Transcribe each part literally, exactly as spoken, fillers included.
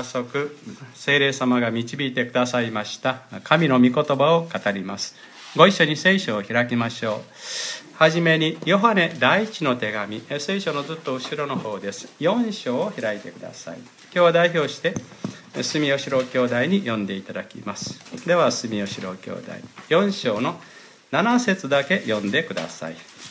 速聖霊様が導いてくださいました神の御言葉を語ります。ご一緒に聖書を開きましょう。はじめにヨハネ第一の手紙、聖書のずっと後ろの方です。よん章を開いてください。今日は代表して住吉郎兄弟に読んでいただきます。では住吉郎兄弟よん章のなな節だけ読んでください。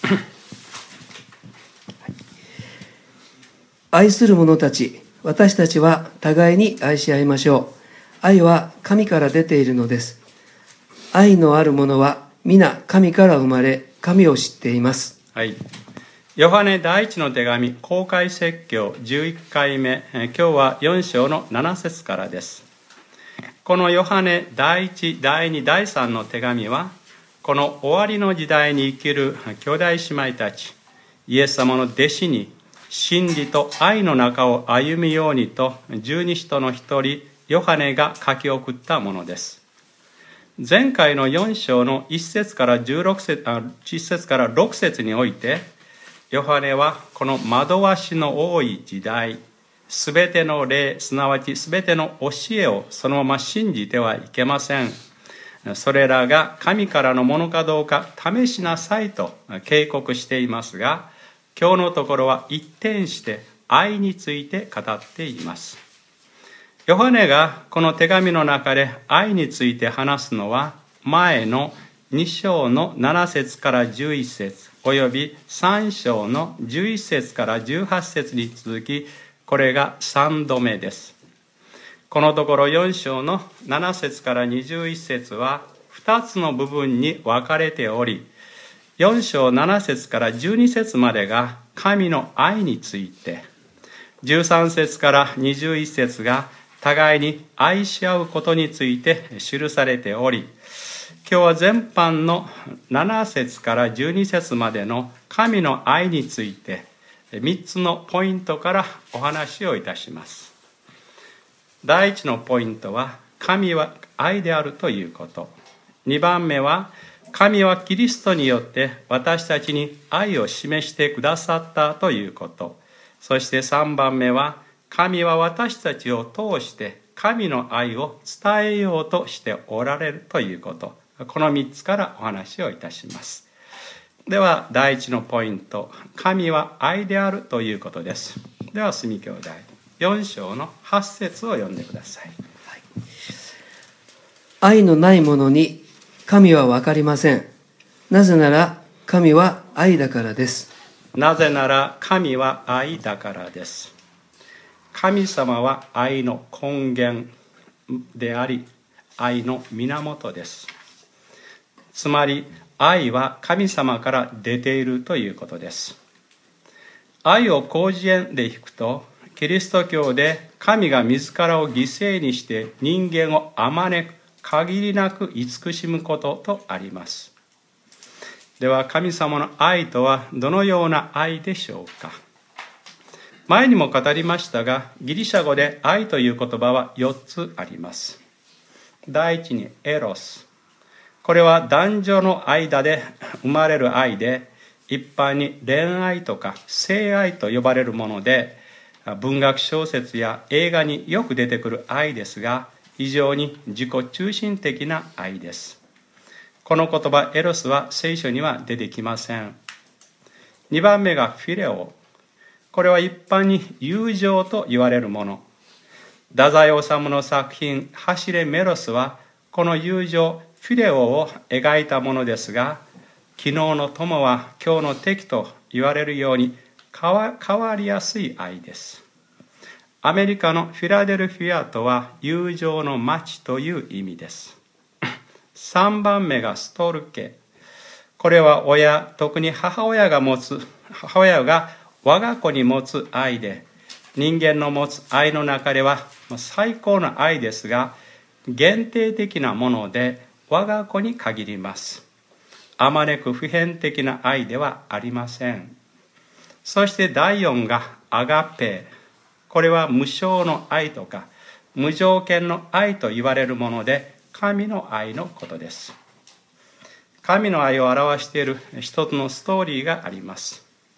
愛する者たち、私たちは互いに愛し合いましょう。愛は神から出ているのです。愛のある者は皆神から生まれ、神を知っています。 はい。ヨハネ第一の手紙公開説教じゅういっかいめ、今日はよん章のなな節からです。このヨハネ第一、第二、第三の手紙は、この終わりの時代に生きる兄弟姉妹たち、イエス様の弟子に真理と愛の中を歩むようにと十二使徒の一人ヨハネが書き送ったものです。前回のよん章のいち節からじゅうろく節、あ、いち節からろく節において、ヨハネはこの惑わしの多い時代、すべての霊、すなわちすべての教えをそのまま信じてはいけません。それらが神からのものかどうか試しなさいと警告していますが、今日のところは一転して愛について語っています。ヨハネがこの手紙の中で愛について話すのは、前のに章のなな節からじゅういち節およびさん章のじゅういち節からじゅうはち節に続き、これがさんどめです。このところよん章のなな節からにじゅういち節はふたつの部分に分かれており、よん章なな節からじゅうに節までが神の愛について、じゅうさん節からにじゅういち節が互いに愛し合うことについて記されており、今日は全般のなな節からじゅうに節までの神の愛についてみっつのポイントからお話をいたします。第一のポイントは、神は愛であるということ。にばんめは、神はキリストによって私たちに愛を示してくださったということ。そしてさんばんめは、神は私たちを通して神の愛を伝えようとしておられるということ。このみっつからお話をいたします。では第一のポイント、神は愛であるということです。では住兄弟よん章のはち節を読んでください。 はい、愛のない者に神は分かりません。なぜなら神は愛だからです。 なぜなら神は愛だからです。神様は愛の根源であり、愛の源です。つまり愛は神様から出ているということです。愛を広辞苑でいくと、キリスト教で神が自らを犠牲にして人間をあまねく限りなく慈しむこととあります。では神様の愛とはどのような愛でしょうか。前にも語りましたが、ギリシャ語で愛という言葉はよっつあります。第一にエロス。これは男女の間で生まれる愛で、一般に恋愛とか性愛と呼ばれるもので、文学小説や映画によく出てくる愛ですが、非常に自己中心的な愛です。この言葉エロスは聖書には出てきません。にばんめがフィレオ。これは一般に友情と言われるもの。太宰治の作品走れメロスはこの友情フィレオを描いたものですが、昨日の友は今日の敵と言われるように変わ、変わりやすい愛です。アメリカのフィラデルフィアとは友情の町という意味です。さんばんめがストルケ。これは親、特に母親が持つ、母親が我が子に持つ愛で、人間の持つ愛の中では最高の愛ですが、限定的なもので我が子に限ります。あまねく普遍的な愛ではありません。そしてだいよんがアガペ。これは無償の愛とか無条件の愛と言われるもので、神の愛のことです。神の愛を表している一つのストーリーがあります。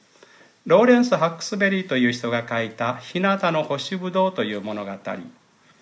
ローレンス・ハックスベリーという人が書いた日向の星ぶどうという物語。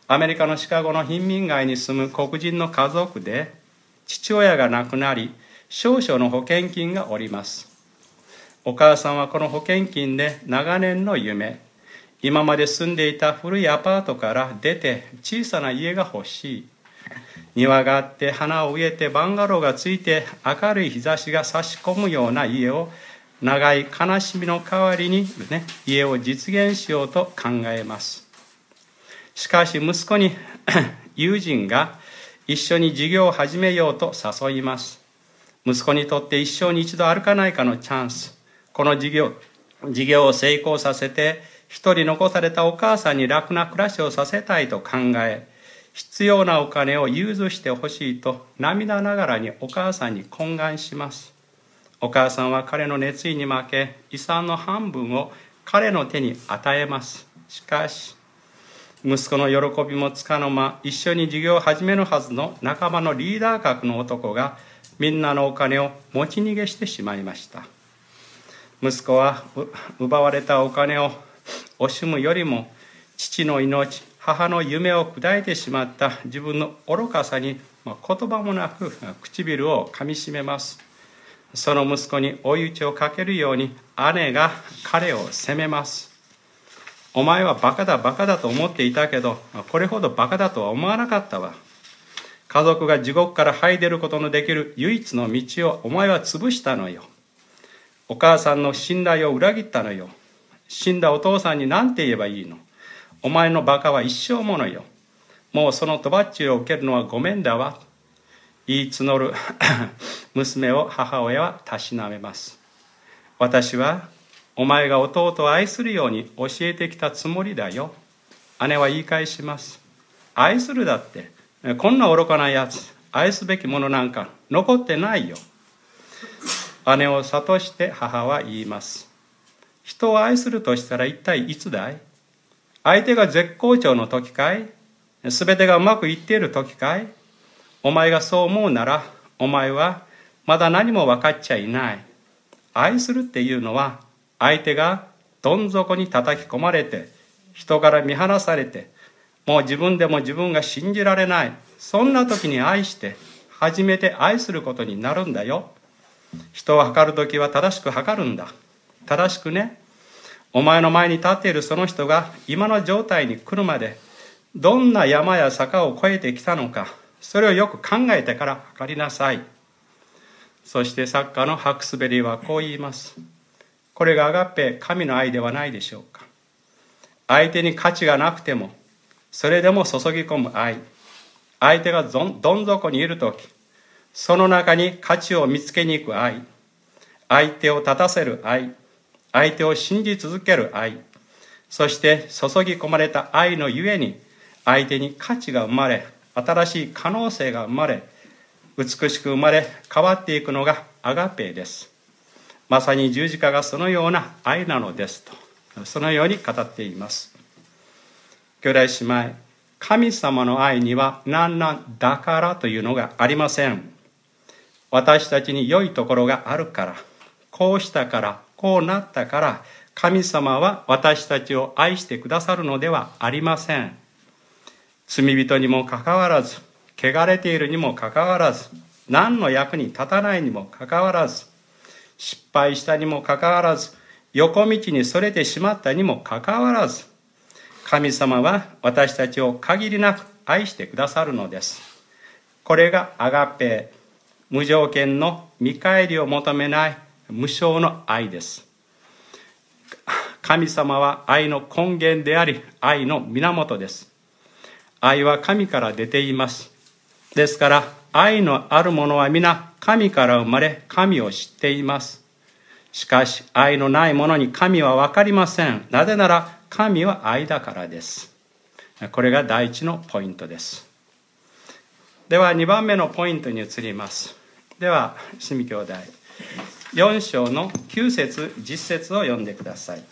アメリカのシカゴの貧民街に住む黒人の家族で、父親が亡くなり、少々の保険金がおります。お母さんはこの保険金で長年の夢、今まで住んでいた古いアパートから出て小さな家が欲しい。庭があって花を植えてバンガローがついて明るい日差しが差し込むような家を、長い悲しみの代わりに、ね、家を実現しようと考えます。しかし息子に友人が一緒に事業を始めようと誘います。息子にとって一生に一度あるかないかのチャンス。この事業、事業を成功させて、一人残されたお母さんに楽な暮らしをさせたいと考え、必要なお金を融通してほしいと涙ながらにお母さんに懇願します。お母さんは彼の熱意に負け、遺産の半分を彼の手に与えます。しかし、息子の喜びもつかの間、一緒に事業を始めるはずの仲間のリーダー格の男がみんなのお金を持ち逃げしてしまいました。息子は奪われたお金を惜しむよりも、父の命、母の夢を砕いてしまった自分の愚かさに言葉もなく唇をかみしめます。その息子に追い打ちをかけるように姉が彼を責めます。お前はバカだバカだと思っていたけど、これほどバカだとは思わなかったわ。家族が地獄から這い出ることのできる唯一の道をお前は潰したのよ。お母さんの信頼を裏切ったのよ。死んだお父さんに何て言えばいいの。お前のバカは一生ものよ。もうそのとばっちりを受けるのはごめんだわ。言い募る娘を母親はたしなめます。私はお前が弟を愛するように教えてきたつもりだよ。姉は言い返します。愛するだって、こんな愚かなやつ、愛すべきものなんか残ってないよ。姉を諭して母は言います。人を愛するとしたら一体いつだい？相手が絶好調の時かい？すべてがうまくいっている時かい？お前がそう思うなら、お前はまだ何も分かっちゃいない。愛するっていうのは、相手がどん底に叩き込まれて、人から見放されて、もう自分でも自分が信じられない、そんな時に愛して、初めて愛することになるんだよ。人を測るときは正しく測るんだ。正しくね。お前の前に立っているその人が今の状態に来るまで、どんな山や坂を越えてきたのか、それをよく考えてから測りなさい。そして作家のハクスベリーはこう言います。これがアガペ、神の愛ではないでしょうか。相手に価値がなくても、それでも注ぎ込む愛。相手がどん底にいるとき、その中に価値を見つけに行く愛。相手を立たせる愛。相手を信じ続ける愛。そして注ぎ込まれた愛のゆえに、相手に価値が生まれ、新しい可能性が生まれ、美しく生まれ変わっていくのがアガペです。まさに十字架がそのような愛なのですと、そのように語っています。兄弟姉妹、神様の愛には何なんだからというのがありません。私たちに良いところがあるから、こうしたから、こうなったから、神様は私たちを愛してくださるのではありません。罪人にもかかわらず、汚れているにもかかわらず、何の役に立たないにもかかわらず、失敗したにもかかわらず、横道にそれてしまったにもかかわらず、神様は私たちを限りなく愛してくださるのです。これがアガペ、無条件の見返りを求めない無償の愛です。神様は愛の根源であり、愛の源です。愛は神から出ています。ですから、愛のある者は皆神から生まれ、神を知っています。しかし、愛のない者に神は分かりません。なぜなら、神は愛だからです。これが第一のポイントです。では、にばんめのポイントに移ります。では、住兄弟、よん章のきゅう節、じゅっ節を読んでください。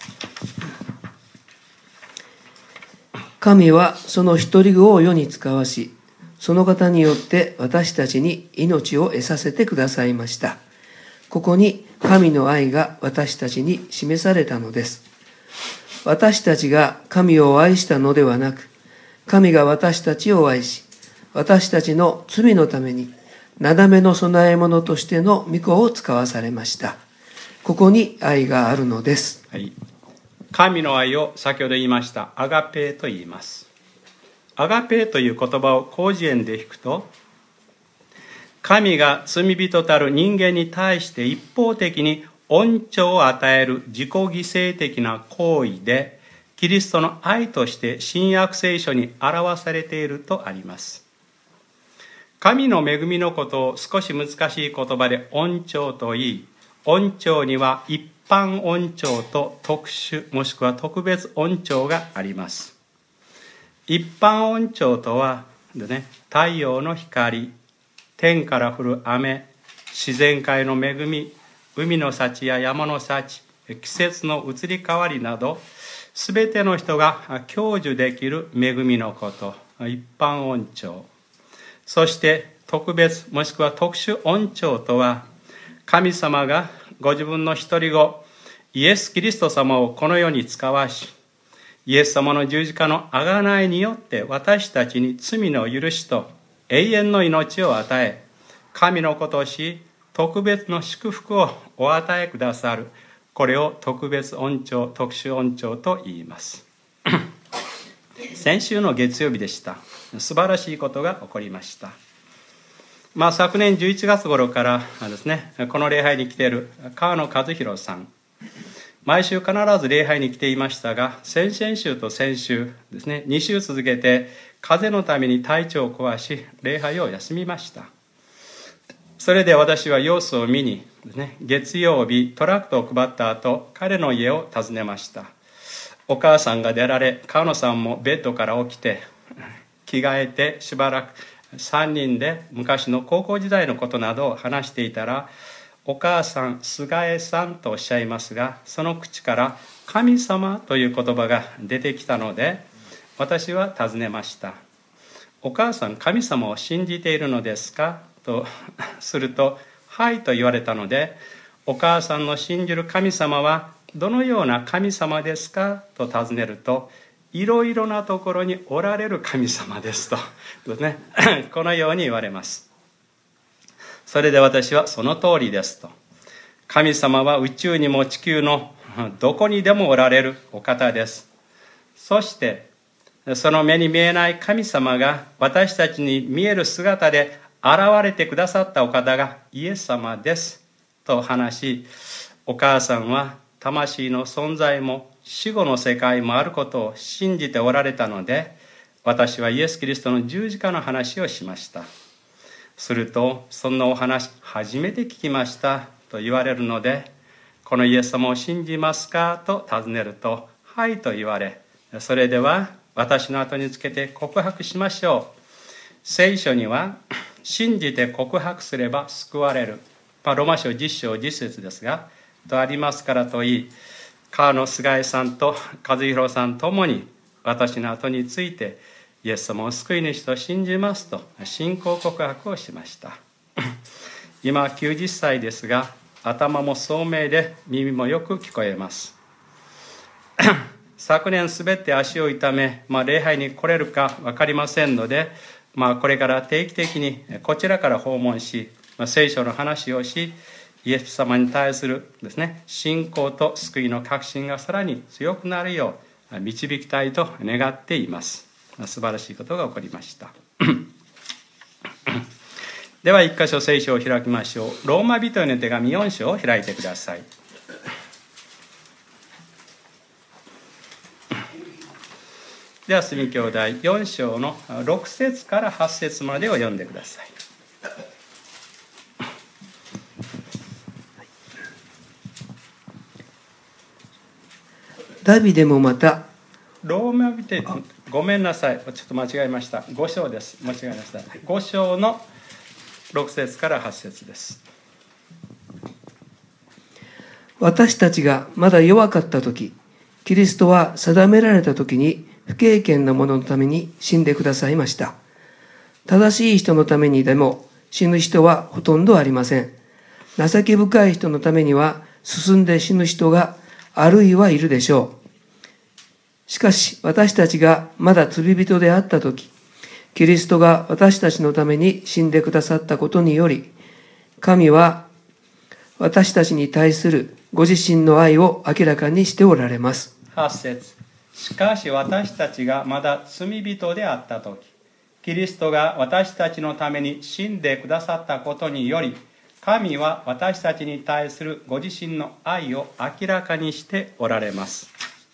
神はその一人子を世に使わし、その方によって私たちに命を得させてくださいました。ここに神の愛が私たちに示されたのです。私たちが神を愛したのではなく、 神が私たちを愛し、私たちの罪のために、なだめの供え物としての御子を使わされました。ここに愛があるのです。 はい、神の愛を先ほど言いましたアガペーと言います。アガペーという言葉を広辞苑で引くと、神が罪人たる人間に対して一方的に恩寵を与える自己犠牲的な行為で、キリストの愛として新約聖書に表されているとあります。神の恵みのことを少し難しい言葉で恩寵と言い、恩寵には一般恩寵と特殊もしくは特別恩寵があります。一般恩寵とはで、ね、太陽の光、天から降る雨、自然界の恵み、海の幸や山の幸、季節の移り変わりなど、すべての人が享受できる恵みのこと、一般恩寵。そして特別もしくは特殊恩寵とは、神様がご自分の一人子、イエス・キリスト様をこの世に使わし、イエス様の十字架の贖いによって私たちに罪の許しと永遠の命を与え、神の子とし、特別の祝福をお与えくださる。これを特別恩寵、特殊恩寵と言います。先週の月曜日でした。素晴らしいことが起こりました。まあ、昨年じゅういちがつ頃からですね、この礼拝に来ている川野和弘さん、毎週必ず礼拝に来ていましたが、先々週と先週ですね、に週続けて風邪のために体調を壊し、礼拝を休みました。それで私は様子を見にですね、月曜日トラクトを配った後、彼の家を訪ねました。お母さんが出られ、川野さんもベッドから起きて着替えて、しばらくさんにんで昔の高校時代のことなどを話していたら、お母さん、菅江さんとおっしゃいますが、その口から神様という言葉が出てきたので、私は尋ねました。お母さん、神様を信じているのですかとすると、はいと言われたので、お母さんの信じる神様はどのような神様ですかと尋ねると、いろいろなところにおられる神様ですと、ね、このように言われます。それで私はその通りですと。神様は宇宙にも地球のどこにでもおられるお方です。そしてその目に見えない神様が私たちに見える姿で現れてくださったお方がイエス様ですと話し、お母さんは魂の存在も死後の世界もあることを信じておられたので、私はイエス・キリストの十字架の話をしました。すると、そんなお話初めて聞きましたと言われるので、このイエス様を信じますかと尋ねると、はいと言われ、それでは私の後につけて告白しましょう。聖書には信じて告白すれば救われる、まあ、ローマ書じゅっ章じゅっ節ですがとありますからといい、川野菅江さんと和弘さんともに私の後についてイエス様を救い主と信じますと信仰告白をしました。今きゅうじゅっさいですが、頭も聡明で耳もよく聞こえます。昨年滑って足を痛め、まあ、礼拝に来れるか分かりませんので、まあ、これから定期的にこちらから訪問し、まあ、聖書の話をし、イエス様に対するですね、信仰と救いの確信がさらに強くなるよう導きたいと願っています。素晴らしいことが起こりました。では一箇所聖書を開きましょう。ローマ人への手紙よん章を開いてください。では住兄弟よん章のろく節からはち節までを読んでください。 ダビデもまたローマ人、ごめんなさい、ちょっと間違えました。ご章です。間違えました。ご章のろく節からはち節です。 私たちがまだ弱かった時、キリストは定められた時に不敬虔な者のために死んでくださいました。正しい人のためにでも死ぬ人はほとんどありません。情け深い人のためには進んで死ぬ人があるいはいるでしょう。 しかし私たちがまだ罪人であったとき、キリストが私たちのために死んでくださったことにより、神は私たちに対するご自身の愛を明らかにしておられます。 はち節。しかし私たちがまだ罪人であったとき、キリストが私たちのために死んでくださったことにより、神は私たちに対するご自身の愛を明らかにしておられます。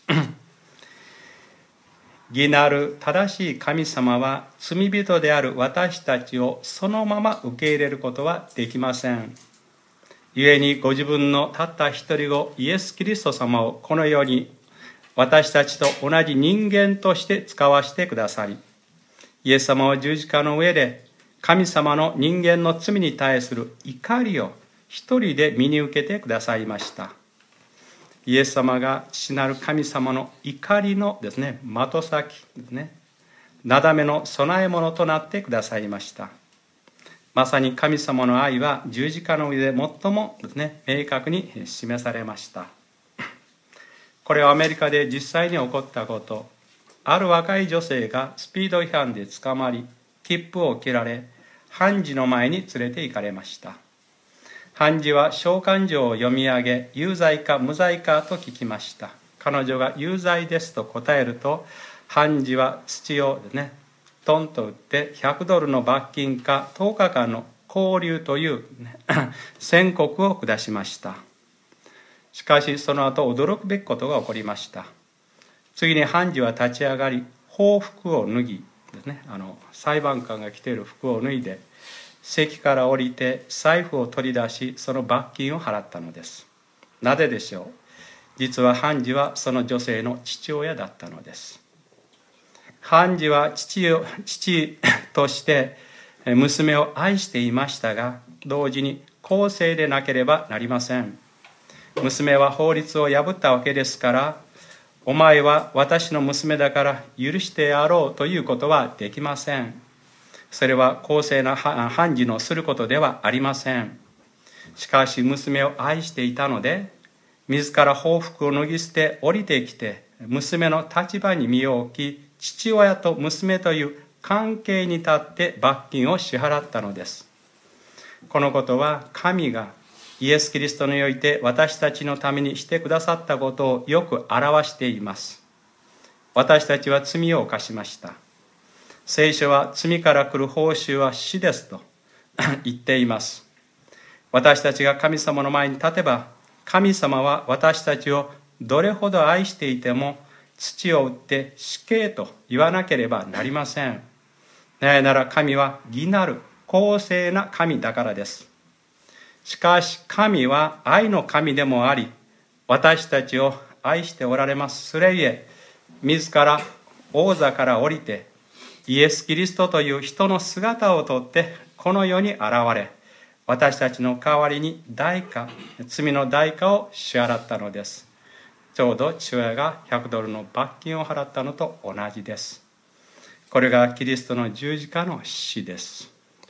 義なる正しい神様は罪人である私たちをそのまま受け入れることはできません。故にご自分のたった一人子イエス・キリスト様をこの世に私たちと同じ人間として使わせてくださり、イエス様は十字架の上で神様の人間の罪に対する怒りを一人で身に受けてくださいました。イエス様が父なる神様の怒りのですね、的先ですね、なだめの備え物となってくださいました。まさに神様の愛は十字架の上で最もですね、明確に示されました。これはアメリカで実際に起こったこと。ある若い女性がスピード違反で捕まり、切符を切られ、判事の前に連れて行かれました。判事は召喚状を読み上げ、有罪か無罪かと聞きました。彼女が有罪ですと答えると、判事は土をですね、トンと打ってひゃくドルの罰金かとおかかんの拘留という、ね、宣告を下しました。しかしその後驚くべきことが起こりました。次に判事は立ち上がり、法服を脱ぎですね、あの裁判官が着ている服を脱いで、席から降りて財布を取り出し、その罰金を払ったのです。なぜでしょう。実は判事はその女性の父親だったのです。判事は 父, を父として娘を愛していましたが、同時に公正でなければなりません。娘は法律を破ったわけですから、お前は私の娘だから許してやろうということはできません。それは公正な判事のすることではありません。しかし娘を愛していたので、自ら法服を脱ぎ捨て降りてきて、娘の立場に身を置き、父親と娘という関係に立って罰金を支払ったのです。このことは神がイエス・キリストにおいて私たちのためにしてくださったことをよく表しています。私たちは罪を犯しました。聖書は罪から来る報酬は死ですと言っています。私たちが神様の前に立てば、神様は私たちをどれほど愛していても、土を打って死刑と言わなければなりません。なぜなら神は義なる公正な神だからです。しかし神は愛の神でもあり、私たちを愛しておられます。それゆえ、自ら王座から降りて、イエス・キリストという人の姿をとってこの世に現れ、私たちの代わりに代価、罪の代価を支払ったのです。ちょうど父親がひゃくドルの罰金を払ったのと同じです。これがキリストの十字架の死です。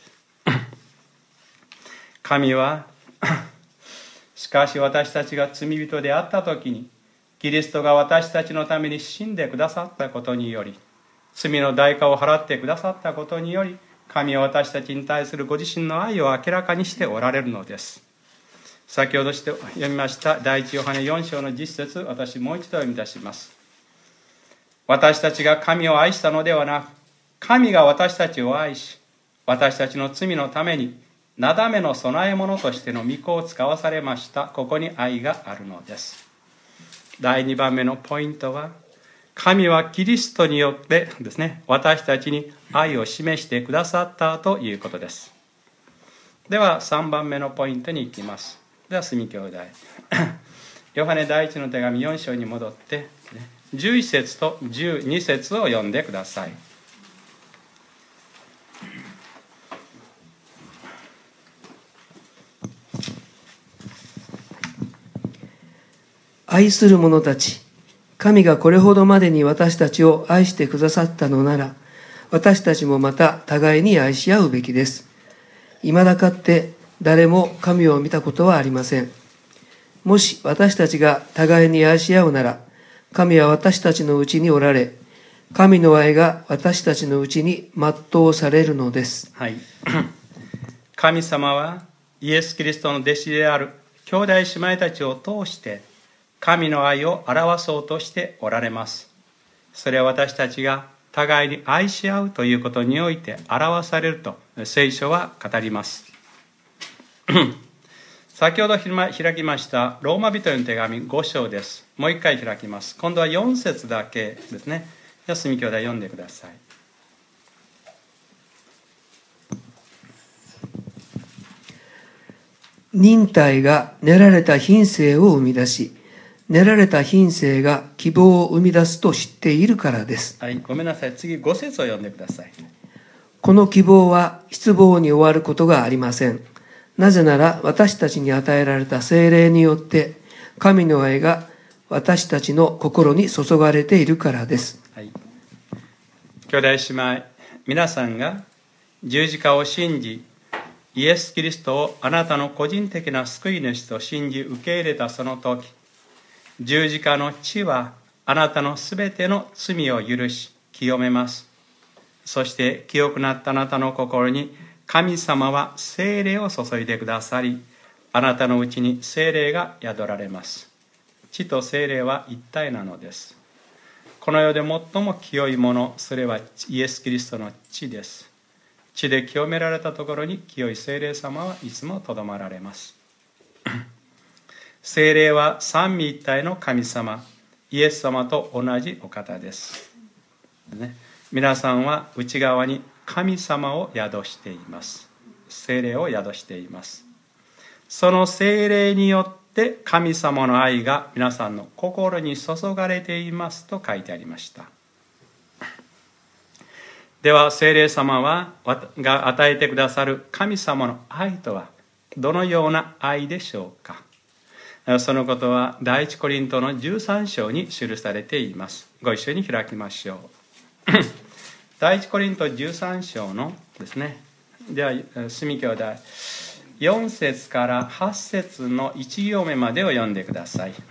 神はしかし私たちが罪人であった時に、キリストが私たちのために死んでくださったことにより、罪の代価を払ってくださったことにより、神は私たちに対するご自身の愛を明らかにしておられるのです。先ほどして読みました第一ヨハネよん章のじゅっ節、私もう一度読み出します。私たちが神を愛したのではなく、神が私たちを愛し、私たちの罪のためになだめの備え物としての御子を使わされました。ここに愛があるのです。だいにばんめのポイントは、神はキリストによってですね、私たちに愛を示してくださったということです。ではさんばんめのポイントに行きます。では住兄弟ヨハネ第一の手紙よん章に戻って、ね、じゅういち節とじゅうに節を読んでください。 愛する者たち、神がこれほどまでに私たちを愛してくださったのなら、私たちもまた互いに愛し合うべきです。未だかって誰も神を見たことはありません。もし私たちが互いに愛し合うなら、 神は私たちのうちにおられ、神の愛が私たちのうちに全うされるのです。 はい。神様はイエス・キリストの弟子である兄弟姉妹たちを通して神の愛を表そうとしておられます。それは私たちが互いに愛し合うということにおいて表されると聖書は語ります。先ほど開きましたローマ人への手紙ご章です。もう一回開きます。今度はよん節だけですね。安見兄弟読んでください。 忍耐が練られた品性を生み出し、練られた品性が希望を生み出すと知っているからです。 はい、ごめんなさい。次ご節を読んでください。 この希望は失望に終わることがありません。なぜなら私たちに与えられた聖霊によって神の愛が私たちの心に注がれているからです。 はい、兄弟姉妹、皆さんが十字架を信じ、イエス・キリストをあなたの個人的な救い主と信じ受け入れたその時、十字架の血はあなたのすべての罪を許し清めます。そして清くなったあなたの心に神様は聖霊を注いでくださり、あなたのうちに聖霊が宿られます。血と聖霊は一体なのです。この世で最も清いもの、それはイエス・キリストの血です。血で清められたところに清い聖霊様はいつもとどまられます。聖霊は三位一体の神様、イエス様と同じお方です。ね、皆さんは内側に神様を宿しています。聖霊を宿しています。その聖霊によって神様の愛が皆さんの心に注がれていますと書いてありました。では聖霊様はが与えてくださる神様の愛とはどのような愛でしょうか。そのことは第一コリントのじゅうさん章に記されています。ご一緒に開きましょう。第一コリントじゅうさん章のですね、では住兄弟よん節からはち節のいち行目までを読んでください。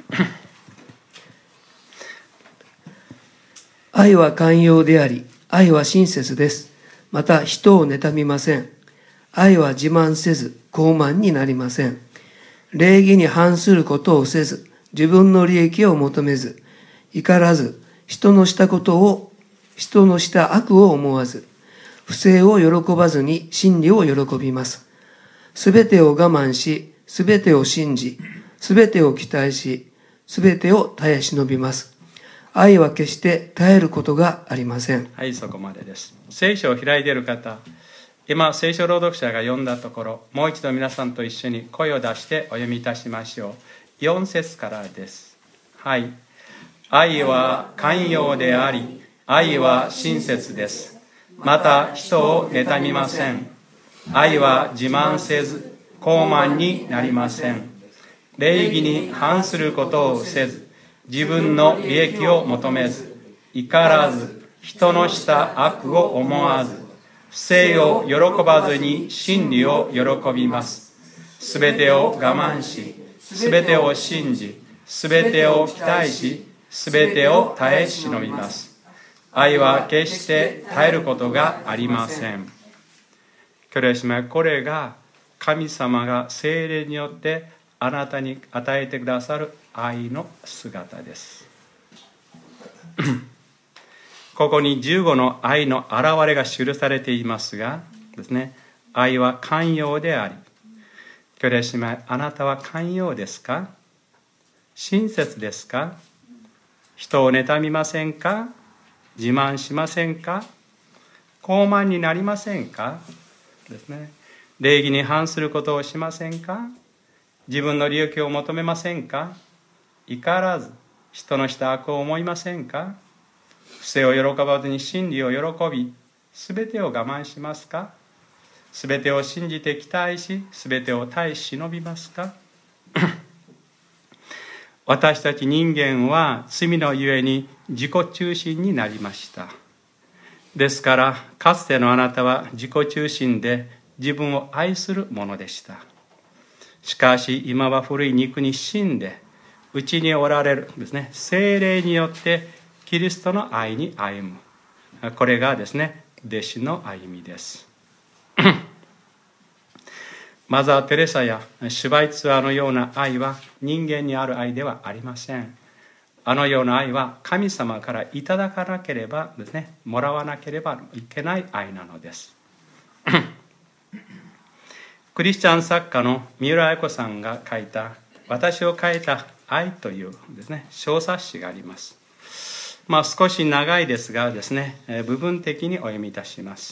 愛は寛容であり、愛は親切です。また人を妬みません。愛は自慢せず傲慢になりません。礼儀に反することをせず、自分の利益を求めず、怒らず、人のしたことを、人のした悪を思わず、不正を喜ばずに真理を喜びます。すべてを我慢し、すべてを信じ、すべてを期待し、すべてを耐え忍びます。愛は決して耐えることがありません。 はい、そこまでです。聖書を開いている方、今聖書朗読者が読んだところ、もう一度皆さんと一緒に声を出してお読みいたしましょう。よん節からです。はい。愛は寛容であり、愛は親切です。また人を妬みません。愛は自慢せず傲慢になりません。礼儀に反することをせず、自分の利益を求めず、怒らず、人のした悪を思わず、不正を喜ばずに真理を喜びます。すべてを我慢し、すべてを信じ、すべてを期待し、すべてを耐え忍びます。愛は決して耐えることがありません。兄弟姉妹、これが神様が聖霊によってあなたに与えてくださる愛の姿です。ここにじゅうごの愛の現れが記されていますがですね、愛は寛容であり、兄弟姉妹、あなたは寛容ですか？親切ですか？人を妬みませんか？自慢しませんか？傲慢になりませんかですね。礼儀に反することをしませんか？自分の利益を求めませんか？怒らず人のした悪を思いませんか？不正を喜ばずに真理を喜び、すべてを我慢しますか？すべてを信じて期待し、すべてを耐え忍びますか？私たち人間は罪のゆえに自己中心になりました。ですから、かつてのあなたは自己中心で自分を愛するものでした。しかし今は古い肉に死んで、 うちにおられるですね、聖霊によってキリストの愛に歩む。これがですね、弟子の歩みです。マザー・テレサやシュバイツァーのような愛は人間にある愛ではありません。あのような愛は神様からいただかなければですね、もらわなければいけない愛なのです。クリスチャン作家の三浦綾子さんが書いた私を変えた愛というですね、小冊子があります。まあ少し長いですがですね、部分的にお読みいたします。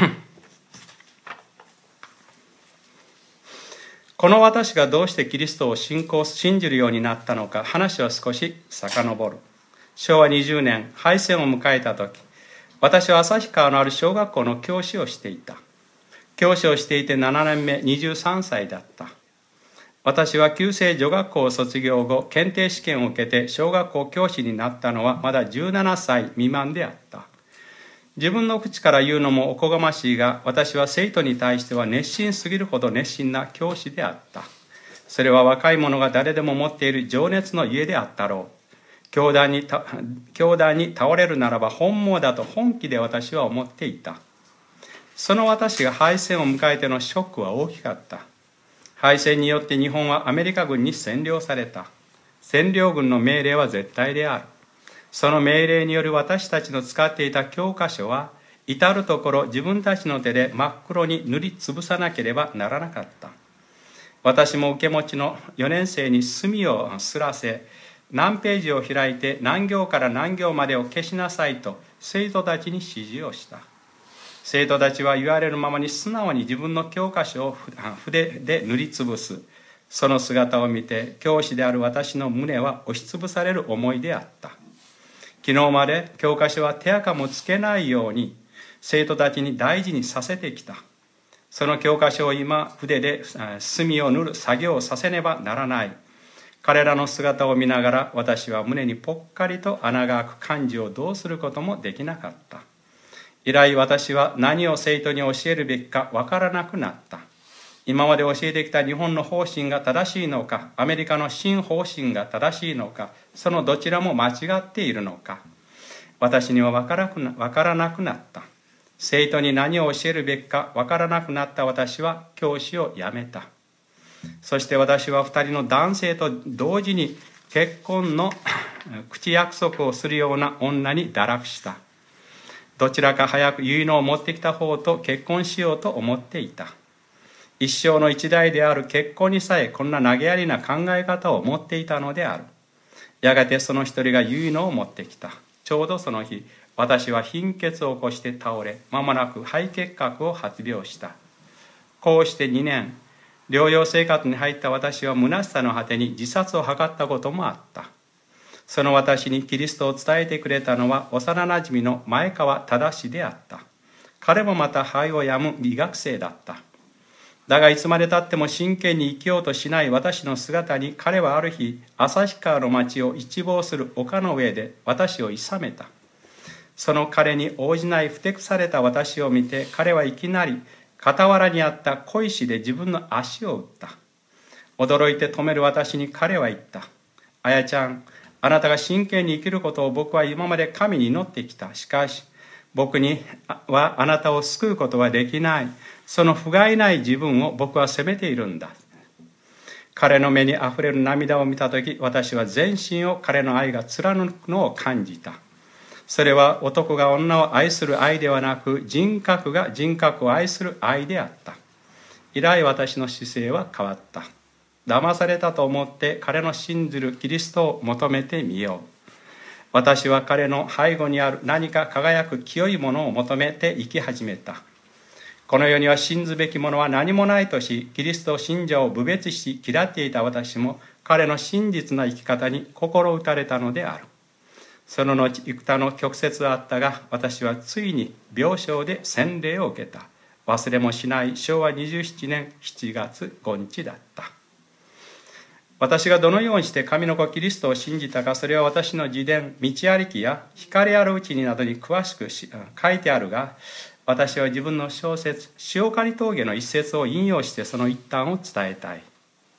この私がどうしてキリストを信仰信じるようになったのか、話は少し遡る。しょうわにじゅうねん、敗戦を迎えた時、私は旭川のある小学校の教師をしていた。教師をしていてななねんめ、にじゅうさんさいだった。私は旧制女学校を卒業後、検定試験を受けて小学校教師になったのはまだじゅうななさい未満であった。自分の口から言うのもおこがましいが、私は生徒に対しては熱心すぎるほど熱心な教師であった。それは若い者が誰でも持っている情熱の家であったろう。教団にた教団に倒れるならば本望だと本気で私は思っていた。その私が敗戦を迎えてのショックは大きかった。敗戦によって日本はアメリカ軍に占領された。占領軍の命令は絶対である。その命令による私たちの使っていた教科書は至るところ自分たちの手で真っ黒に塗りつぶさなければならなかった。私も受け持ちのよねん生に墨をすらせ、何ページを開いて何行から何行までを消しなさいと生徒たちに指示をした。生徒たちは言われるままに素直に自分の教科書を筆で塗りつぶす。その姿を見て教師である私の胸は押しつぶされる思いであった。昨日まで教科書は手垢もつけないように生徒たちに大事にさせてきた。その教科書を今筆で墨を塗る作業をさせねばならない。彼らの姿を見ながら私は胸にぽっかりと穴が開く感じをどうすることもできなかった。以来私は何を生徒に教えるべきかわからなくなった。今まで教えてきた日本の方針が正しいのか、アメリカの新方針が正しいのか、そのどちらも間違っているのか、私には分からくな、分からなくなった。生徒に何を教えるべきか分からなくなった私は教師を辞めた。そして私は二人の男性と同時に結婚の口約束をするような女に堕落した。どちらか早く結納を持ってきた方と結婚しようと思っていた。一生の一代である結婚にさえこんな投げやりな考え方を持っていたのである。やがてその一人が結納を持ってきた。ちょうどその日、私は貧血を起こして倒れ、間もなく肺結核を発病した。こうしてにねん、療養生活に入った私は虚しさの果てに自殺を図ったこともあった。その私にキリストを伝えてくれたのは幼なじみの前川忠であった。彼もまた肺を病む医学生だった。だがいつまでたっても真剣に生きようとしない私の姿に彼はある日、旭川の町を一望する丘の上で私を諌めた。その彼に応じないふてくされた私を見て、彼はいきなり傍らにあった小石で自分の足を打った。驚いて止める私に彼は言った。あやちゃん、あなたが真剣に生きることを僕は今まで神に祈ってきた。しかし僕にはあなたを救うことはできない。その不甲斐ない自分を僕は責めているんだ。彼の目にあふれる涙を見たとき、私は全身を彼の愛が貫くのを感じた。それは男が女を愛する愛ではなく、人格が人格を愛する愛であった。以来私の姿勢は変わった。騙されたと思って彼の信じるキリストを求めてみよう。私は彼の背後にある何か輝く清いものを求めて生き始めた。この世には信ずべきものは何もないとし、キリスト信者を侮蔑し嫌っていた私も、彼の真実な生き方に心打たれたのである。その後幾多の曲折はあったが、私はついに病床で洗礼を受けた。忘れもしないしょうわにじゅうななねんしちがつごにちだった。私がどのようにして神の子キリストを信じたか、それは私の自伝道歩きや光あるうちになどに詳しく書いてあるが、私は自分の小説塩刈峠の一節を引用してその一端を伝えたい。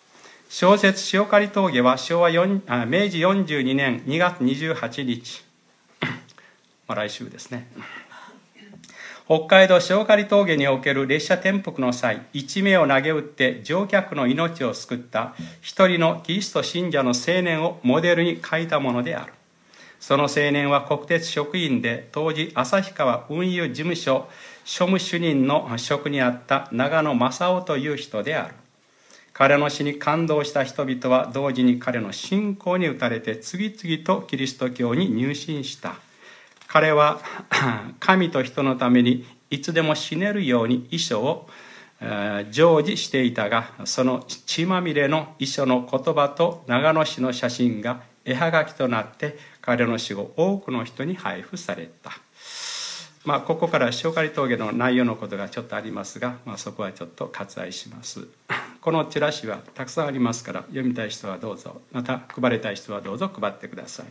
小説塩刈峠は昭和4あ明治よんじゅうにねんにがつにじゅうはちにちまあ来週ですね、北海道塩刈峠における列車転覆の際、一命を投げ打って乗客の命を救った一人のキリスト信者の青年をモデルに書いたものである。その青年は国鉄職員で、当時旭川運輸事務所庶務主任の職にあった長野正夫という人である。彼の死に感動した人々は同時に彼の信仰に打たれて次々とキリスト教に入信した。彼は神と人のためにいつでも死ねるように遺書を常時していたが、その血まみれの遺書の言葉と長野市の写真が絵はがきとなって彼の死後多くの人に配布された。まあ、ここから塩刈峠の内容のことがちょっとありますが、まあ、そこはちょっと割愛します。このチラシはたくさんありますから、読みたい人はどうぞ、また配りたい人はどうぞ配ってください。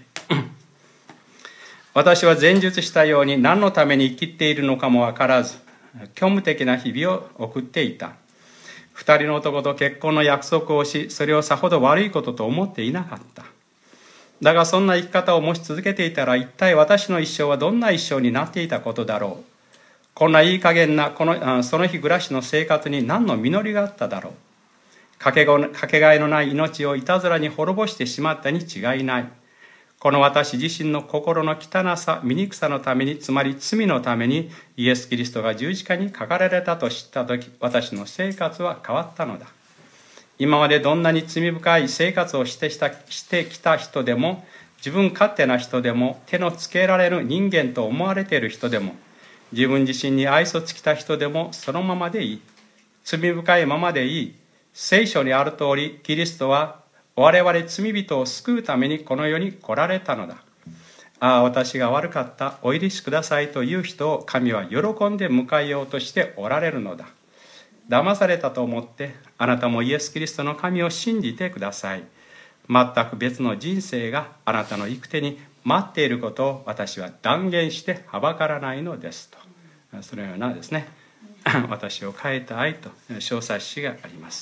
私は前述したように何のために生きているのかも分からず、虚無的な日々を送っていた。二人の男と結婚の約束をし、それをさほど悪いことと思っていなかった。だがそんな生き方をもし続けていたら、一体私の一生はどんな一生になっていたことだろう。こんないい加減なこのその日暮らしの生活に何の実りがあっただろう。かけがえのない命をいたずらに滅ぼしてしまったに違いない。この私自身の心の汚さ、醜さのために、つまり罪のためにイエス・キリストが十字架にかかられたと知ったとき、私の生活は変わったのだ。今までどんなに罪深い生活をしてしたしてきた人でも、自分勝手な人でも、手のつけられる人間と思われている人でも、自分自身に愛想尽きた人でも、そのままでいい。罪深いままでいい。聖書にある通り、キリストは我々罪人を救うためにこの世に来られたのだ。ああ、私が悪かった、お許しくださいという人を神は喜んで迎えようとしておられるのだ。騙されたと思ってあなたもイエス・キリストの神を信じてください。全く別の人生があなたの行く手に待っていることを私は断言してはばからないのですと。そのようなですね、私を変えた愛と小冊子があります。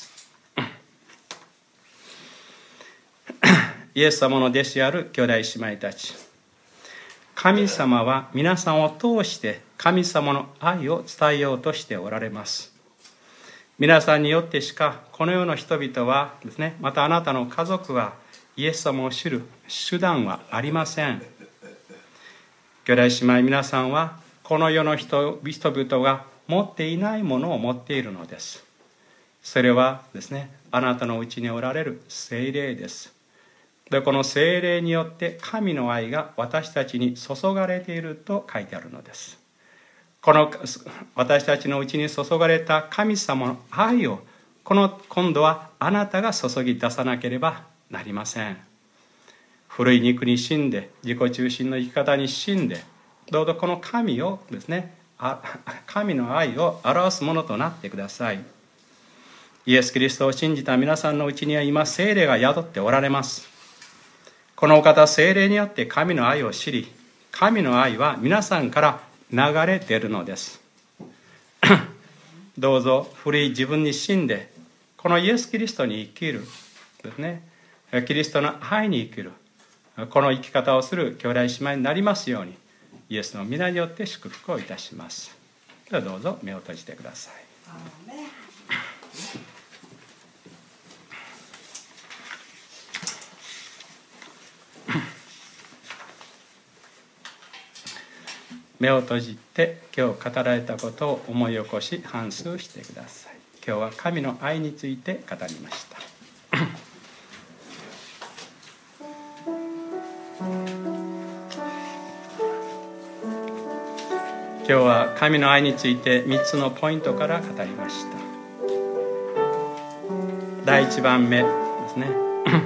イエス様の弟子ある兄弟姉妹たち、神様は皆さんを通して神様の愛を伝えようとしておられます。皆さんによってしかこの世の人々はですね、またあなたの家族はイエス様を知る手段はありません。兄弟姉妹皆さんはこの世の人々が持っていないものを持っているのです。それはですね、あなたのうちにおられる聖霊です。で、この聖霊によって神の愛が私たちに注がれていると書いてあるのです。この私たちのうちに注がれた神様の愛を、この今度はあなたが注ぎ出さなければなりません。古い肉に死んで、自己中心の生き方に死んで、どうぞこの神をですね、神の愛を表すものとなってください。イエス・キリストを信じた皆さんのうちには今聖霊が宿っておられます。このお方聖霊によって神の愛を知り、神の愛は皆さんから流れ出るのです。どうぞ古い自分に死んで、このイエス・キリストに生きるですね、キリストの愛に生きる、この生き方をする兄弟姉妹になりますように、イエスの皆によって祝福をいたします。ではどうぞ目を閉じてください。目を閉じて今日語られたことを思い起こし反芻してください。今日は神の愛について語りました。今日は神の愛についてみっつのポイントから語りました。だいいちばんめですね。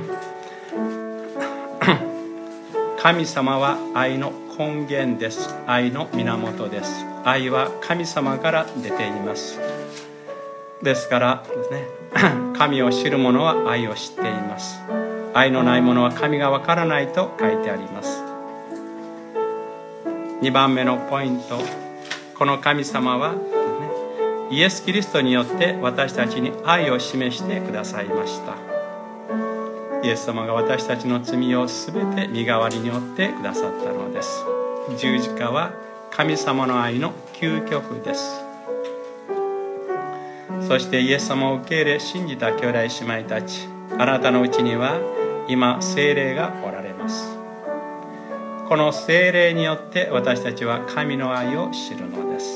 神様は愛の根源です。愛の源です。愛は神様から出ています。ですからですね、神を知る者は愛を知っています。愛のない者は神がわからないと書いてあります。にばんめのポイント、この神様は、ね、イエス・キリストによって私たちに愛を示してくださいました。 イエス様が私たちの罪をすべて身代わりに負ってくださったのです。十字架は神様の愛の究極です。そしてイエス様を受け入れ信じた兄弟姉妹たち、あなたのうちには今聖霊がおられます。この聖霊によって私たちは神の愛を知るのです。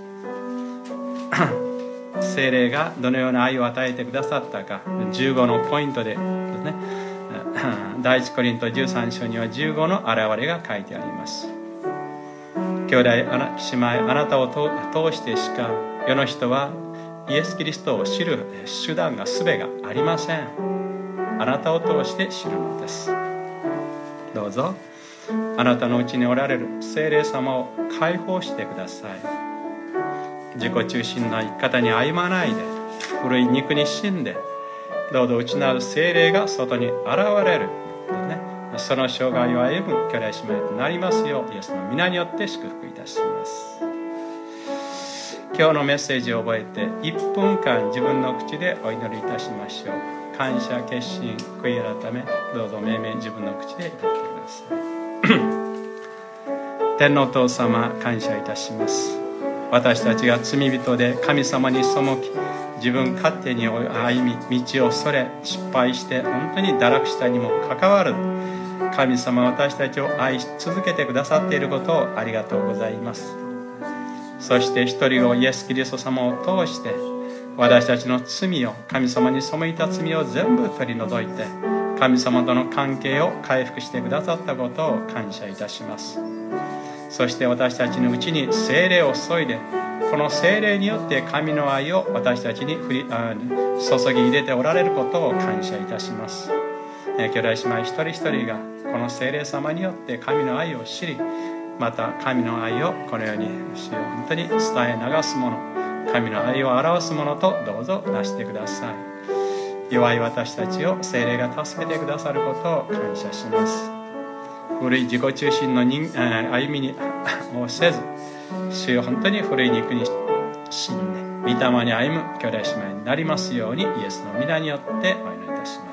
聖霊がどのような愛を与えてくださったか、じゅうごのポイントでですね、第一コリントじゅうさん章にはじゅうごの現れが書いてあります。兄弟姉妹、あなたを通してしか世の人はイエス・キリストを知る手段が術がありません。あなたを通して知るのです。どうぞあなたのうちにおられる聖霊様を解放してください。自己中心な生き方に歩まないで、古い肉に死んで、どうぞ内なる聖霊が外に現れる、ね、その生涯を歩む兄弟姉妹となりますよう、イエスの皆によって祝福いたします。今日のメッセージを覚えていっぷんかん自分の口でお祈りいたしましょう。感謝、決心、悔い改め、どうぞ命名自分の口で言ってください。天のお父様、感謝いたします。私たちが罪人で神様に背き、自分勝手に歩み道をそれ失敗して本当に堕落したにもかかわらず、神様は私たちを愛し続けてくださっていることをありがとうございます。そして一人子イエス・キリスト様を通して私たちの罪を、神様に背いた罪を全部取り除いて神様との関係を回復してくださったことを感謝いたします。そして私たちのうちに聖霊を注いで、この聖霊によって神の愛を私たちに振りあ注ぎ入れておられることを感謝いたします。えー、兄弟姉妹一人一人がこの聖霊様によって神の愛を知り、また神の愛をこのように本当に伝え流すもの、神の愛を表すものとどうぞなしてください。弱い私たちを聖霊が助けてくださることを感謝します。古い自己中心の人歩みにをせず、主よ本当に古い肉に死んで御霊に歩む兄弟姉妹になりますように、イエスの皆によってお祈りいたします。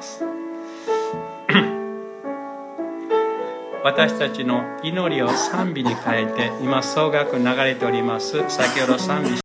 私たちの祈りを賛美に変えて、今総額流れております先ほど賛美